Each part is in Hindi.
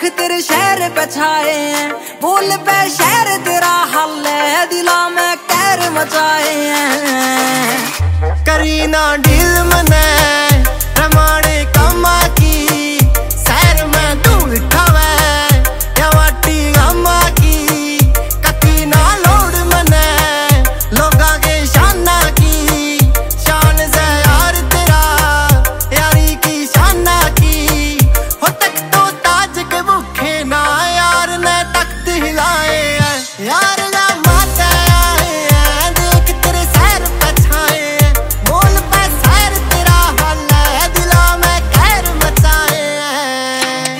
तेरे शहर पे छाए हैं, बोल पे शहर तेरा हल है, दिला में कहर मचाए हैं। करी ना डील मने रमाने कमा की, शहर में धूल खावे या माटी गमा की, कती ना लोड मने लोगा के शाना की, शान से यार तेरा यारी की शाना की, हो तक तो ताज के भूखे ना यार ने तख्त हिलाए हैं, यार ना माता आए हैं, देख तेरे सैर पे छाए हैं, बोल पे सैर तेरा हाल है, दिला में खैर मचाए हैं।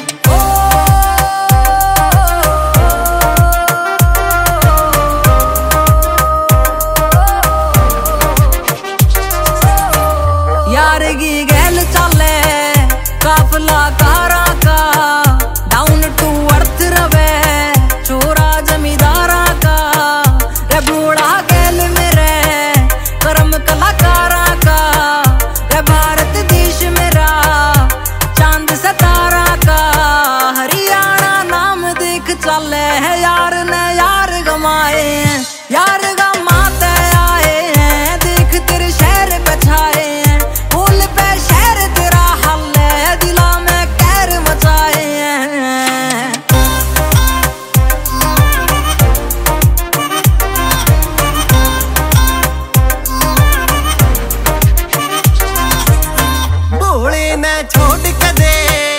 यार की गैल चले काफला कारा का, डाउन टू अर्थ रवे चोरा जमींदारा का, रे बूढ़ा गैल मेरे कर्म कलाकारा का, रे भारत देश मेरा चांद सितारा का, हरियाणा नाम देख चले है, यार ने यार गमाए हैं, यार गमाते आए हैं, देख तेरे शहर पे छाए हैं, बोल पे शहर तेरा हल है, दिला में कहर मचाए हैं। भोले ने छोड़ के दे